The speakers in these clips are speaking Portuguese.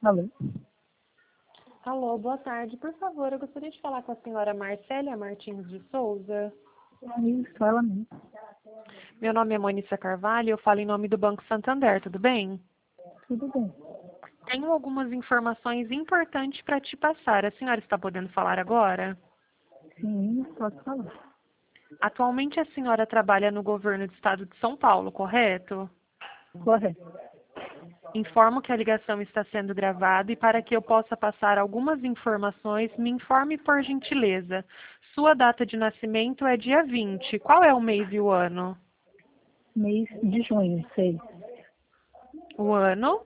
Alô? Alô, boa tarde. Por favor, eu gostaria de falar com a senhora Marcélia Martins de Souza. Isso, ela mesmo. Meu nome é Mônica Carvalho e eu falo em nome do Banco Santander, tudo bem? Tudo bem. Tenho algumas informações importantes para te passar. A senhora está podendo falar agora? Sim, posso falar. Atualmente a senhora trabalha no governo do estado de São Paulo, correto? Correto. Informo que a ligação está sendo gravada e para que eu possa passar algumas informações, me informe por gentileza. Sua data de nascimento é dia 20. Qual é o mês e o ano? Mês de junho, 6. O ano?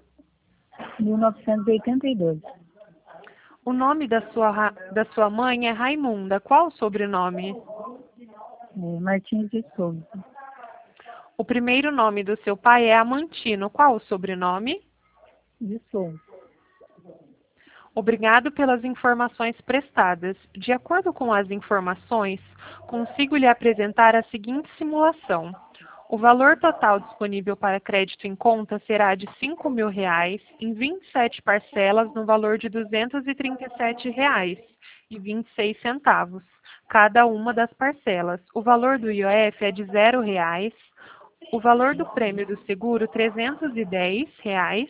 1982. O nome da sua mãe é Raimunda. Qual o sobrenome? Martins de Souza. O primeiro nome do seu pai é Amantino. Qual o sobrenome? De Souza. Obrigado pelas informações prestadas. De acordo com as informações, consigo lhe apresentar a seguinte simulação. O valor total disponível para crédito em conta será de R$ 5.000 em 27 parcelas no valor de R$ 237,26, cada uma das parcelas. O valor do IOF é de R$ 0. O valor do prêmio do seguro, R$ 310.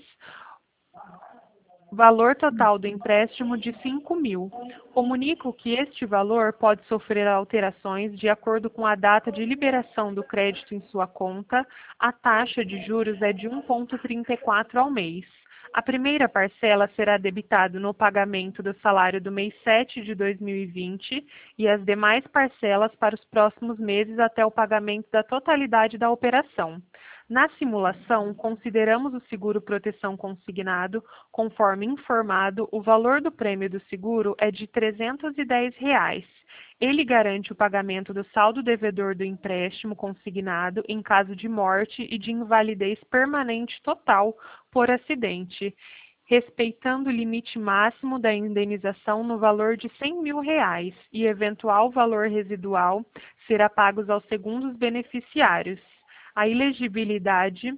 Valor total do empréstimo de 5.000. Comunico que este valor pode sofrer alterações de acordo com a data de liberação do crédito em sua conta. A taxa de juros é de 1,34 ao mês. A primeira parcela será debitada no pagamento do salário do mês 7 de 2020 e as demais parcelas para os próximos meses até o pagamento da totalidade da operação. Na simulação, consideramos o seguro proteção consignado. Conforme informado, o valor do prêmio do seguro é de R$ 310. Ele garante o pagamento do saldo devedor do empréstimo consignado em caso de morte e de invalidez permanente total por acidente, respeitando o limite máximo da indenização no valor de R$ 100.000 e eventual valor residual será pago aos segundos beneficiários. A elegibilidade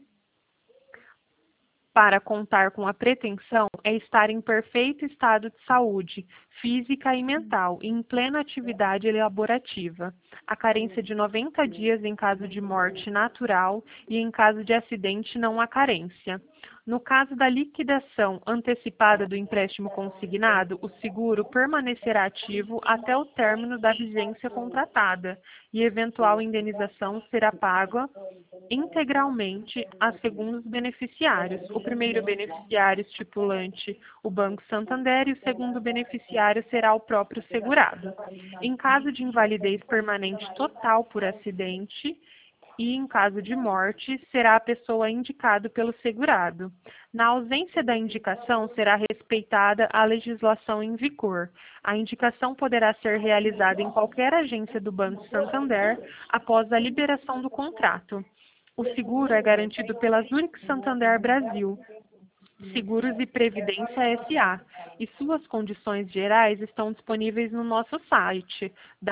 para contar com a pretensão é estar em perfeito estado de saúde, física e mental, e em plena atividade elaborativa. A carência de 90 dias em caso de morte natural e em caso de acidente não há carência. No caso da liquidação antecipada do empréstimo consignado, o seguro permanecerá ativo até o término da vigência contratada e eventual indenização será paga integralmente a segundos beneficiários. O primeiro beneficiário estipulante, o Banco Santander, e o segundo beneficiário será o próprio segurado. Em caso de invalidez permanente total por acidente e em caso de morte, será a pessoa indicada pelo segurado. Na ausência da indicação, será respeitada a legislação em vigor. A indicação poderá ser realizada em qualquer agência do Banco Santander após a liberação do contrato. O seguro é garantido pela Zurich Santander Brasil, Seguros e Previdência S.A. e suas condições gerais estão disponíveis no nosso site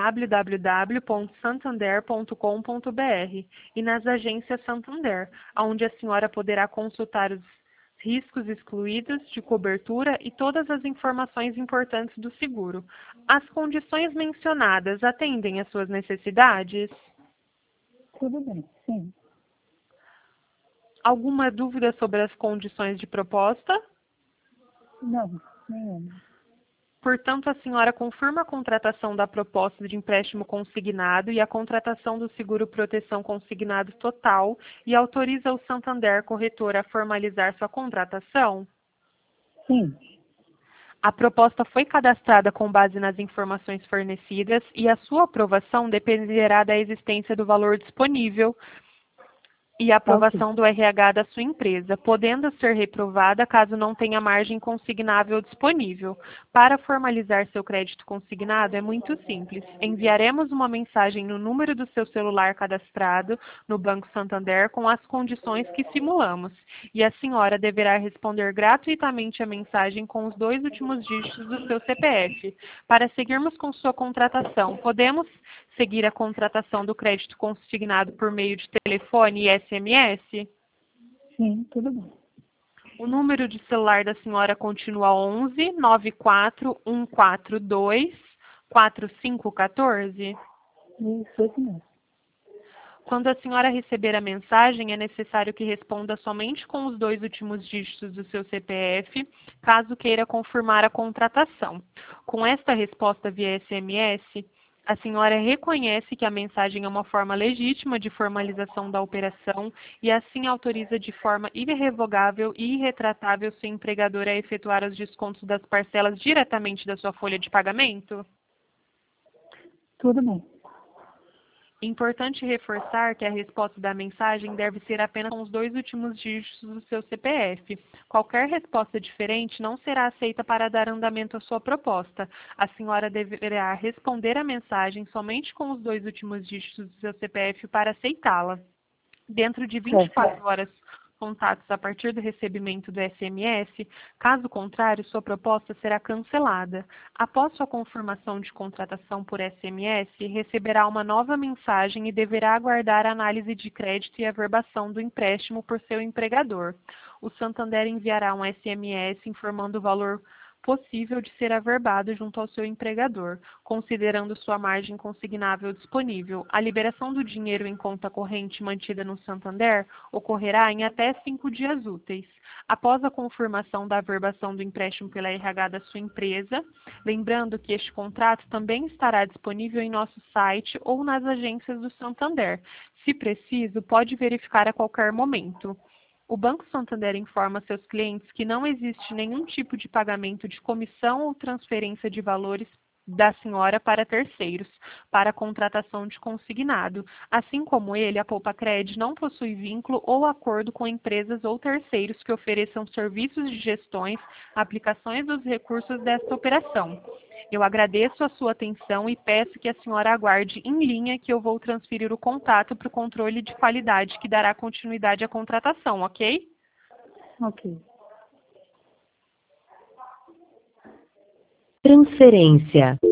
www.santander.com.br e nas agências Santander, onde a senhora poderá consultar os riscos excluídos de cobertura e todas as informações importantes do seguro. As condições mencionadas atendem às suas necessidades? Tudo bem, sim. Alguma dúvida sobre as condições de proposta? Não, nenhuma. Portanto, a senhora confirma a contratação da proposta de empréstimo consignado e a contratação do seguro proteção consignado total e autoriza o Santander Corretora a formalizar sua contratação? Sim, A proposta foi cadastrada com base nas informações fornecidas e a sua aprovação dependerá da existência do valor disponível e a tá ok. aprovação do RH da sua empresa, podendo ser reprovada caso não tenha margem consignável disponível. Para formalizar seu crédito consignado é muito simples. Enviaremos uma mensagem no número do seu celular cadastrado no Banco Santander com as condições que simulamos, e a senhora deverá responder gratuitamente a mensagem com os 2 últimos dígitos do seu CPF. Para seguirmos com sua contratação, podemos seguir a contratação do crédito consignado por meio de telefone e SMS? Sim, tudo bem. O número de celular da senhora continua 11 94 142 4514? Isso mesmo. Quando a senhora receber a mensagem, é necessário que responda somente com os 2 últimos dígitos do seu CPF, caso queira confirmar a contratação. Com esta resposta via SMS, a senhora reconhece que a mensagem é uma forma legítima de formalização da operação e assim autoriza de forma irrevogável e irretratável seu empregador a efetuar os descontos das parcelas diretamente da sua folha de pagamento? Tudo bem. Importante reforçar que a resposta da mensagem deve ser apenas com os 2 últimos dígitos do seu CPF. Qualquer resposta diferente não será aceita para dar andamento à sua proposta. A senhora deverá responder a mensagem somente com os 2 últimos dígitos do seu CPF para aceitá-la. Dentro de 24 horas contatos a partir do recebimento do SMS, caso contrário, sua proposta será cancelada. Após sua confirmação de contratação por SMS, receberá uma nova mensagem e deverá aguardar a análise de crédito e averbação do empréstimo por seu empregador. O Santander enviará um SMS informando o valor possível de ser averbado junto ao seu empregador, considerando sua margem consignável disponível. A liberação do dinheiro em conta corrente mantida no Santander ocorrerá em até 5 dias úteis. Após a confirmação da averbação do empréstimo pela RH da sua empresa, lembrando que este contrato também estará disponível em nosso site ou nas agências do Santander. Se preciso, pode verificar a qualquer momento. O Banco Santander informa seus clientes que não existe nenhum tipo de pagamento de comissão ou transferência de valores da senhora para terceiros, para a contratação de consignado. Assim como ele, a Poupacred não possui vínculo ou acordo com empresas ou terceiros que ofereçam serviços de gestões, aplicações dos recursos desta operação. Eu agradeço a sua atenção e peço que a senhora aguarde em linha que eu vou transferir o contato para o controle de qualidade que dará continuidade à contratação, ok? Ok. Transferência.